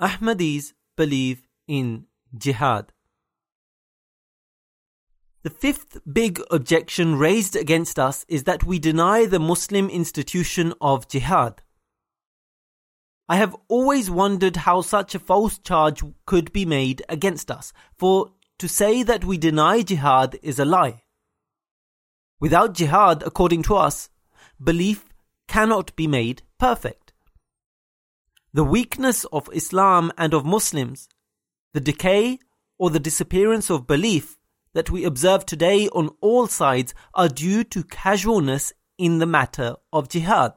Ahmadis believe in jihad. The fifth big objection raised against us is that we deny the Muslim institution of jihad. I have always wondered how such a false charge could be made against us, for to say that we deny jihad is a lie. Without jihad, according to us, belief cannot be made perfect. The weakness of Islam and of Muslims, the decay or the disappearance of belief that we observe today on all sides are due to casualness in the matter of jihad.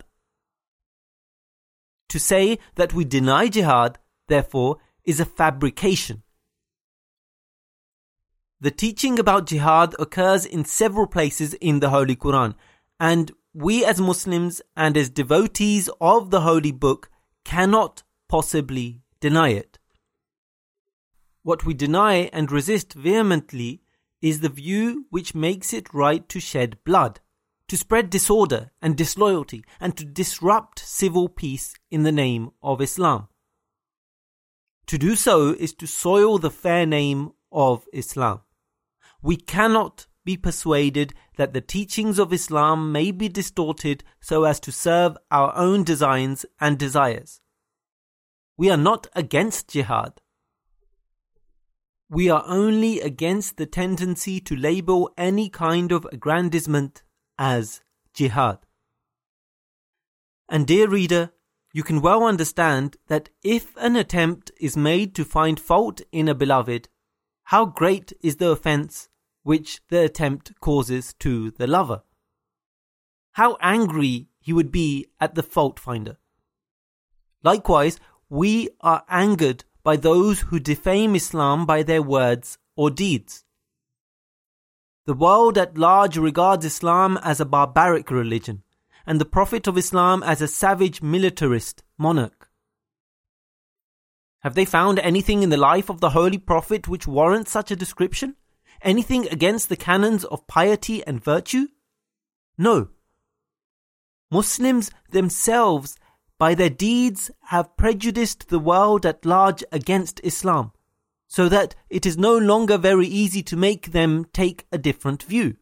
To say that we deny jihad, therefore, is a fabrication. The teaching about jihad occurs in several places in the Holy Quran, and we as Muslims and as devotees of the Holy Book cannot possibly deny it. What we deny and resist vehemently is the view which makes it right to shed blood, to spread disorder and disloyalty, and to disrupt civil peace in the name of Islam. To do so is to soil the fair name of Islam. We cannot be persuaded that the teachings of Islam may be distorted so as to serve our own designs and desires. We are not against jihad. We are only against the tendency to label any kind of aggrandizement as jihad. And dear reader, you can well understand that if an attempt is made to find fault in a beloved, how great is the offence which the attempt causes to the lover. How angry he would be at the fault finder. Likewise, we are angered by those who defame Islam by their words or deeds. The world at large regards Islam as a barbaric religion, and the Prophet of Islam as a savage militarist monarch. Have they found anything in the life of the Holy Prophet which warrants such a description? Anything against the canons of piety and virtue? No. Muslims themselves, by their deeds, have prejudiced the world at large against Islam, so that it is no longer very easy to make them take a different view.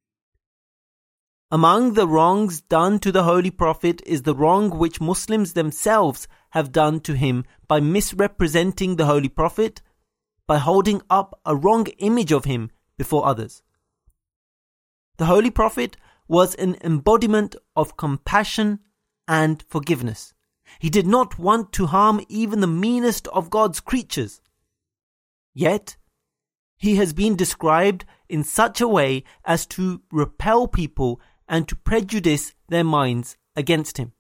Among the wrongs done to the Holy Prophet is the wrong which Muslims themselves have done to him by misrepresenting the Holy Prophet, by holding up a wrong image of him before others. The Holy Prophet was an embodiment of compassion and forgiveness. He did not want to harm even the meanest of God's creatures. Yet, he has been described in such a way as to repel people and to prejudice their minds against him.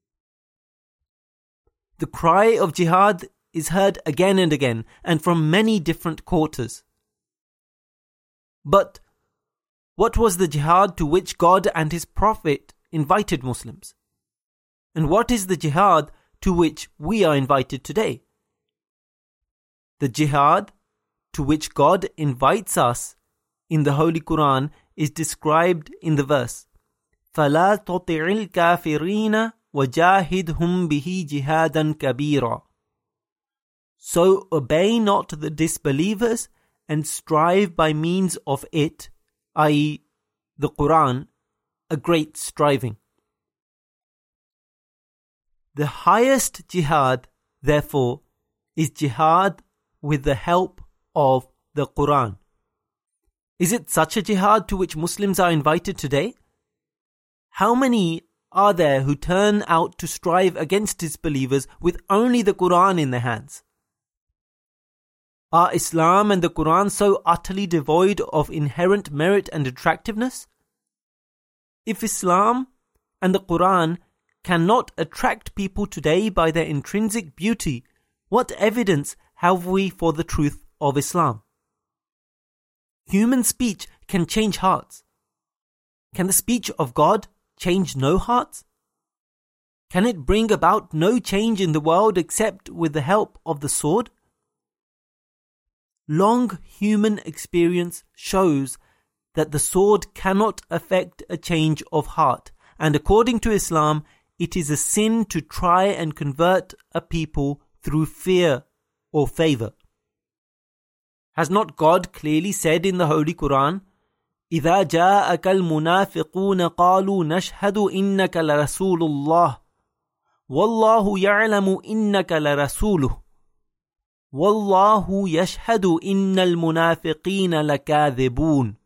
The cry of jihad is heard again and again, and from many different quarters. But what was the jihad to which God and His Prophet invited Muslims? And what is the jihad to which we are invited today? The jihad to which God invites us in the Holy Quran is described in the verse, فَلَا تُطِعِ الْكَافِرِينَ وَجَاهِدْهُمْ بِهِ جِهَادًا كَبِيرًا. So obey not the disbelievers and strive by means of it, i.e. the Quran, a great striving. The highest jihad, therefore, is jihad with the help of the Quran. Is it such a jihad to which Muslims are invited today? How many are there who turn out to strive against disbelievers with only the Quran in their hands? Are Islam and the Quran so utterly devoid of inherent merit and attractiveness? If Islam and the Quran cannot attract people today by their intrinsic beauty, what evidence have we for the truth of Islam? Human speech can change hearts. Can the speech of God change no hearts? Can it bring about no change in the world except with the help of the sword? Long human experience shows that the sword cannot effect a change of heart, and according to Islam, it is a sin to try and convert a people through fear or favor. Has not God clearly said in the Holy Quran, إِذَا جَاءَكَ الْمُنَافِقُونَ قَالُوا نَشْهَدُ إِنَّكَ لَرَسُولُ اللَّهِ وَاللَّهُ يَعْلَمُ إِنَّكَ لَرَسُولُهُ وَاللَّهُ يَشْهَدُ إِنَّ الْمُنَافِقِينَ لَكَاذِبُونَ.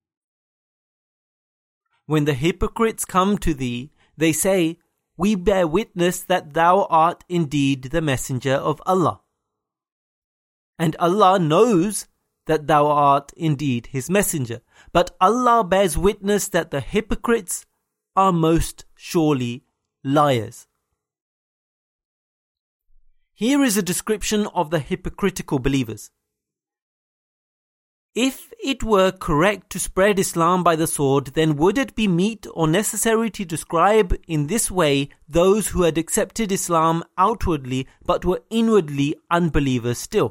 When the hypocrites come to thee, they say, we bear witness that thou art indeed the messenger of Allah. And Allah knows that thou art indeed his messenger. But Allah bears witness that the hypocrites are most surely liars. Here is a description of the hypocritical believers. If it were correct to spread Islam by the sword, then would it be meet or necessary to describe in this way those who had accepted Islam outwardly but were inwardly unbelievers still?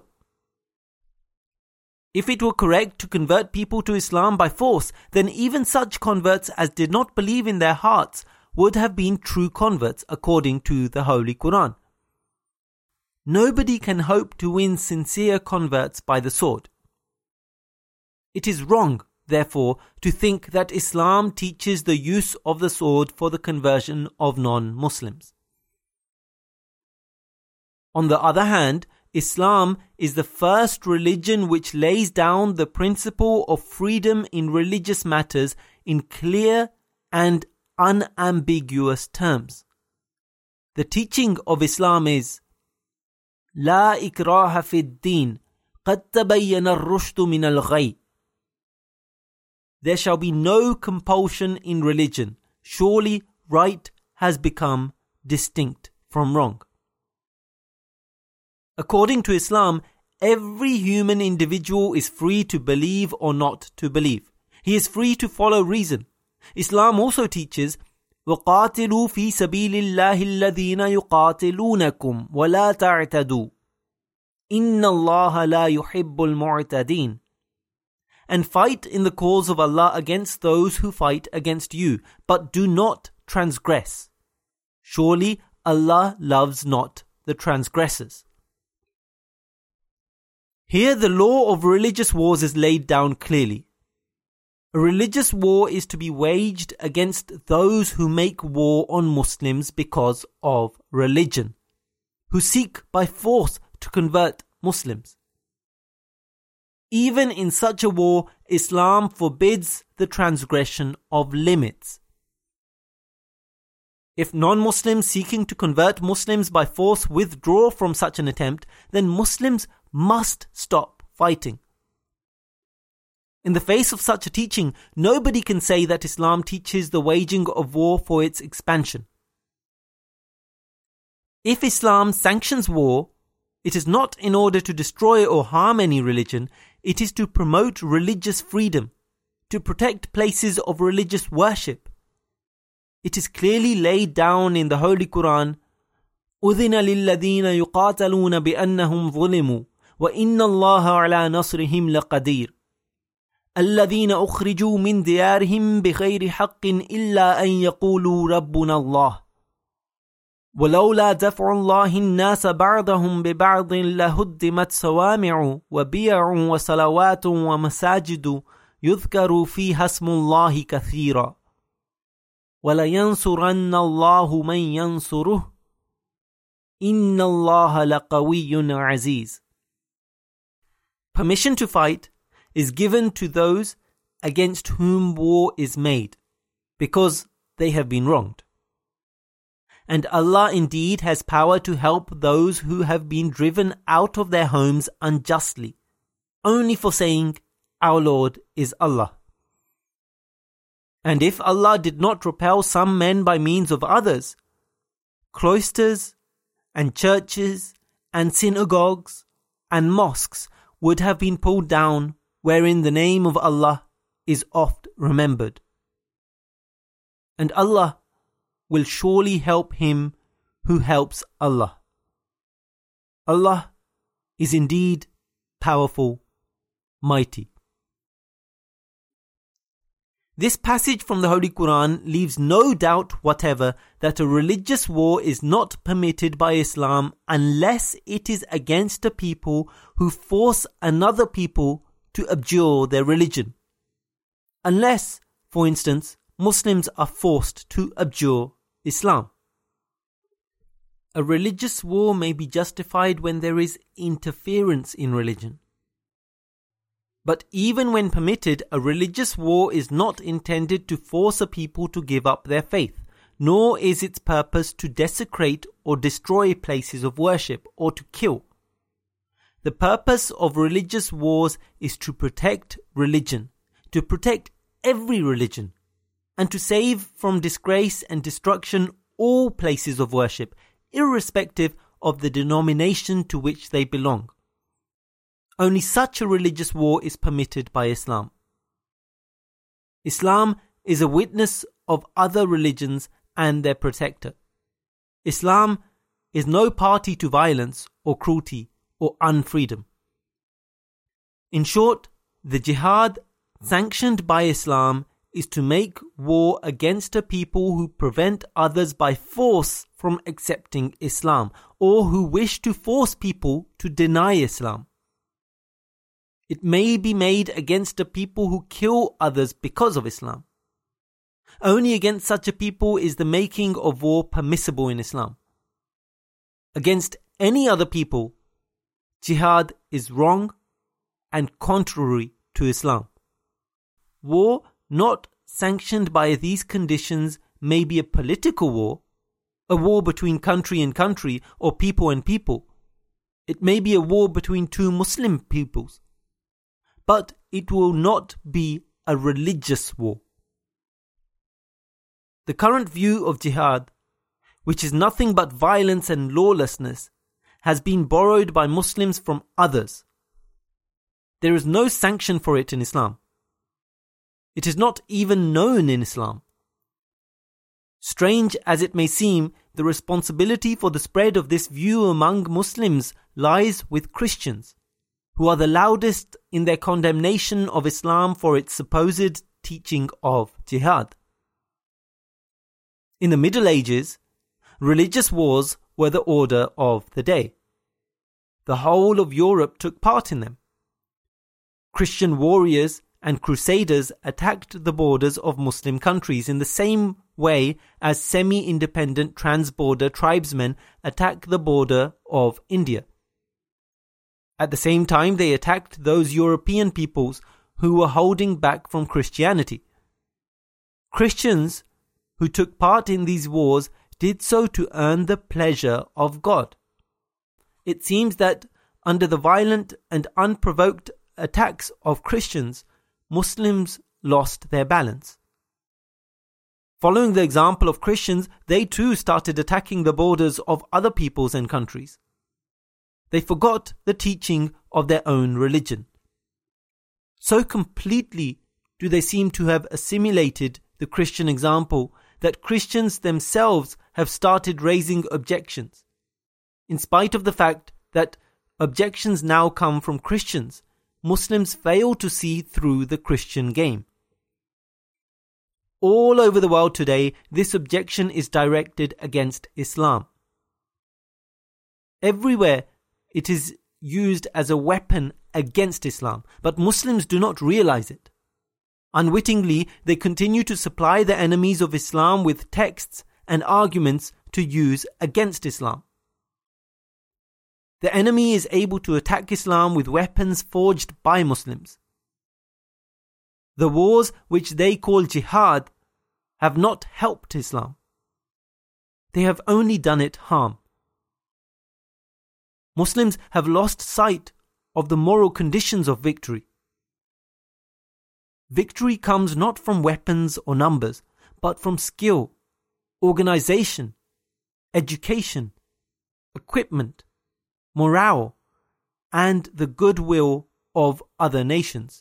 If it were correct to convert people to Islam by force, then even such converts as did not believe in their hearts would have been true converts according to the Holy Quran. Nobody can hope to win sincere converts by the sword. It is wrong, therefore, to think that Islam teaches the use of the sword for the conversion of non-Muslims. On the other hand, Islam is the first religion which lays down the principle of freedom in religious matters in clear and unambiguous terms. The teaching of Islam is لا إكراه في الدين قد تبين الرشد من الغي. There shall be no compulsion in religion. Surely right has become distinct from wrong. According to Islam, every human individual is free to believe or not to believe. He is free to follow reason. Islam also teaches, وَقَاتِلُوا فِي سَبِيلِ اللَّهِ الَّذِينَ يُقَاتِلُونَكُمْ وَلَا تَعْتَدُوا إِنَّ اللَّهَ لَا يُحِبُّ الْمُعْتَدِينَ. And fight in the cause of Allah against those who fight against you, but do not transgress. Surely Allah loves not the transgressors. Here the law of religious wars is laid down clearly. A religious war is to be waged against those who make war on Muslims because of religion, who seek by force to convert Muslims. Even in such a war, Islam forbids the transgression of limits. If non-Muslims seeking to convert Muslims by force withdraw from such an attempt, then Muslims must stop fighting. In the face of such a teaching, nobody can say that Islam teaches the waging of war for its expansion. If Islam sanctions war, it is not in order to destroy or harm any religion, it is to promote religious freedom, to protect places of religious worship. It is clearly laid down in the Holy Quran, أُذِنَ لِلَّذِينَ يُقَاتَلُونَ بِأَنَّهُمْ ظُلِمُوا وَإِنَّ اللَّهَ عَلَى نَصْرِهِمْ لَقَدِيرٌ الَّذِينَ أُخْرِجُوا مِنْ دِيَارِهِمْ بِغَيْرِ حَقٍّ إِلَّا أَنْ يَقُولُوا رَبُّنَا اللَّهُ ولولا دفع الله الناس بعضهم ببعض لهدمت صوامع وبيع وصلوات ومساجد يذكر فيها اسم الله كثيرا ولينصرن الله من ينصره إن الله لقوي عزيز. Permission to fight is given to those against whom war is made, because they have been wronged. And Allah indeed has power to help those who have been driven out of their homes unjustly, only for saying, Our Lord is Allah. And if Allah did not repel some men by means of others, cloisters and churches and synagogues and mosques would have been pulled down, wherein the name of Allah is oft remembered. And Allah will surely help him who helps Allah. Allah is indeed powerful, mighty. This passage from the Holy Quran leaves no doubt whatever that a religious war is not permitted by Islam unless it is against a people who force another people to abjure their religion. Unless, for instance, Muslims are forced to abjure Islam. A religious war may be justified when there is interference in religion. But even when permitted, a religious war is not intended to force a people to give up their faith, nor is its purpose to desecrate or destroy places of worship or to kill. The purpose of religious wars is to protect religion, to protect every religion, and to save from disgrace and destruction all places of worship, irrespective of the denomination to which they belong. Only such a religious war is permitted by Islam. Islam is a witness of other religions and their protector. Islam is no party to violence or cruelty or unfreedom. In short, the jihad sanctioned by Islam is to make war against a people who prevent others by force from accepting Islam or who wish to force people to deny Islam. It may be made against a people who kill others because of Islam. Only against such a people is the making of war permissible in Islam. Against any other people, jihad is wrong and contrary to Islam. War not sanctioned by these conditions may be a political war, a war between country and country or people and people. It may be a war between two Muslim peoples. But it will not be a religious war. The current view of jihad, which is nothing but violence and lawlessness, has been borrowed by Muslims from others. There is no sanction for it in Islam. It is not even known in Islam. Strange as it may seem, the responsibility for the spread of this view among Muslims lies with Christians, who are the loudest in their condemnation of Islam for its supposed teaching of jihad. In the Middle Ages, religious wars were the order of the day. The whole of Europe took part in them. Christian warriors and crusaders attacked the borders of Muslim countries in the same way as semi-independent trans-border tribesmen attack the border of India. At the same time, they attacked those European peoples who were holding back from Christianity. Christians who took part in these wars did so to earn the pleasure of God. It seems that under the violent and unprovoked attacks of Christians, Muslims lost their balance. Following the example of Christians, they too started attacking the borders of other peoples and countries. They forgot the teaching of their own religion. So completely do they seem to have assimilated the Christian example that Christians themselves have started raising objections, in spite of the fact that objections now come from Christians. Muslims fail to see through the Christian game. All over the world today, this objection is directed against Islam. Everywhere, it is used as a weapon against Islam, but Muslims do not realize it. Unwittingly, they continue to supply the enemies of Islam with texts and arguments to use against Islam. The enemy is able to attack Islam with weapons forged by Muslims. The wars which they call jihad have not helped Islam. They have only done it harm. Muslims have lost sight of the moral conditions of victory. Victory comes not from weapons or numbers, but from skill, organization, education, equipment, morale, and the goodwill of other nations.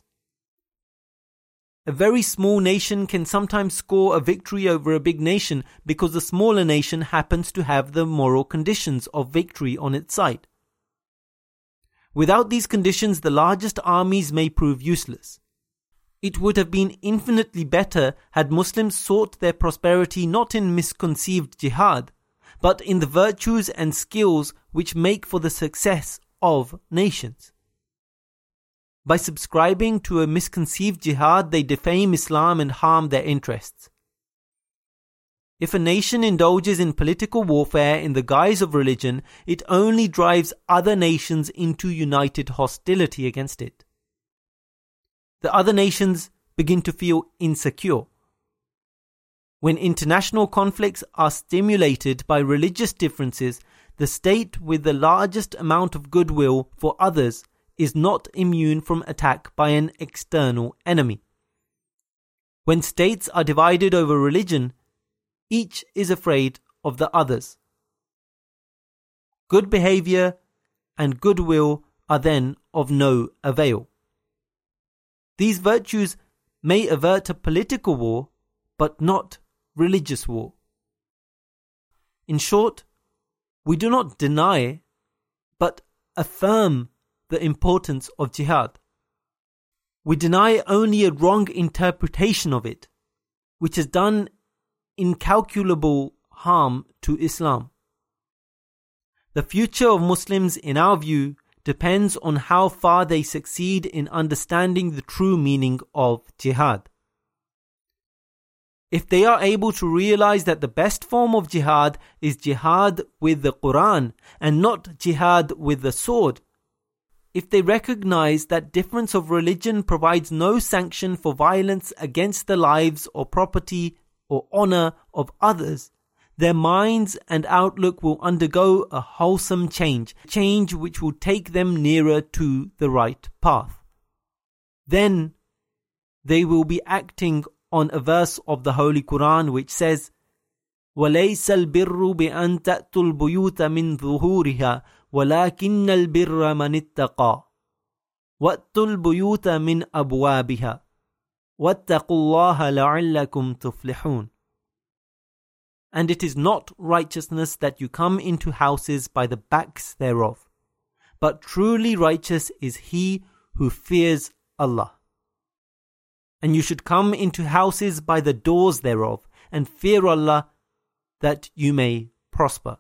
A very small nation can sometimes score a victory over a big nation because the smaller nation happens to have the moral conditions of victory on its side. Without these conditions, the largest armies may prove useless. It would have been infinitely better had Muslims sought their prosperity not in misconceived jihad, but in the virtues and skills which make for the success of nations. By subscribing to a misconceived jihad, they defame Islam and harm their interests. If a nation indulges in political warfare in the guise of religion, it only drives other nations into united hostility against it. The other nations begin to feel insecure. When international conflicts are stimulated by religious differences, the state with the largest amount of goodwill for others is not immune from attack by an external enemy. When states are divided over religion, each is afraid of the others. Good behavior and goodwill are then of no avail. These virtues may avert a political war, but not religious war. In short, we do not deny, but affirm the importance of jihad. We deny only a wrong interpretation of it, which has done incalculable harm to Islam. The future of Muslims, in our view, depends on how far they succeed in understanding the true meaning of jihad. If they are able to realize that the best form of jihad is jihad with the Quran and not jihad with the sword, if they recognize that difference of religion provides no sanction for violence against the lives or property or honor of others, their minds and outlook will undergo a wholesome change which will take them nearer to the right path. Then they will be acting on a verse of the Holy Quran which says, وَلَيْسَ الْبِرُّ بِأَن تَأْتُوا الْبُيُوتَ مِنْ ظُهُورِهَا وَلَكِنَّ الْبِرَّ مَنِ اتَّقَى وَأْتُوا الْبُيُوتَ مِنْ أَبْوَابِهَا وَاتَّقُوا اللَّهَ لَعَلَّكُمْ تُفْلِحُونَ. And it is not righteousness that you come into houses by the backs thereof, but truly righteous is he who fears Allah. And you should come into houses by the doors thereof, and fear Allah, that you may prosper.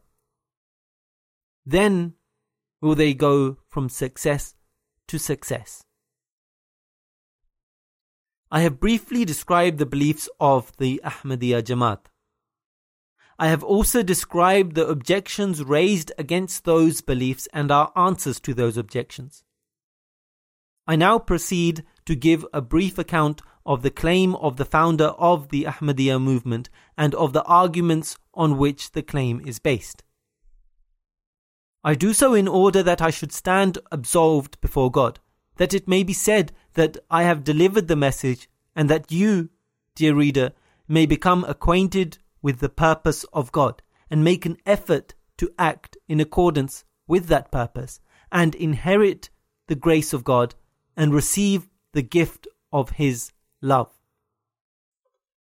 Then will they go from success to success. I have briefly described the beliefs of the Ahmadiyya Jamaat. I have also described the objections raised against those beliefs and our answers to those objections. I now proceed to give a brief account of the claim of the founder of the Ahmadiyya movement and of the arguments on which the claim is based. I do so in order that I should stand absolved before God, that it may be said that I have delivered the message, and that you, dear reader, may become acquainted with the purpose of God and make an effort to act in accordance with that purpose and inherit the grace of God and receive the gift of His love.